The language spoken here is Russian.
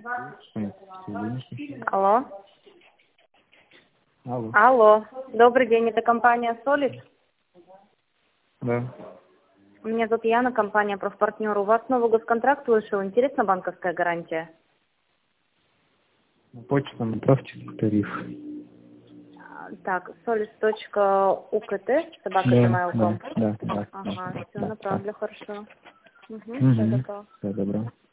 Алло. Алло. Алло. Добрый день, это компания Solid. Да. Меня зовут Яна, компания «Профпартнер». У вас новый госконтракт вышел. Интересна банковская гарантия? На почту направьте тариф. Так, solis.ukt, собака@gmail.com. Да. Ага, все, направлю, хорошо. Угу, Угу. все, добро. Все, добро.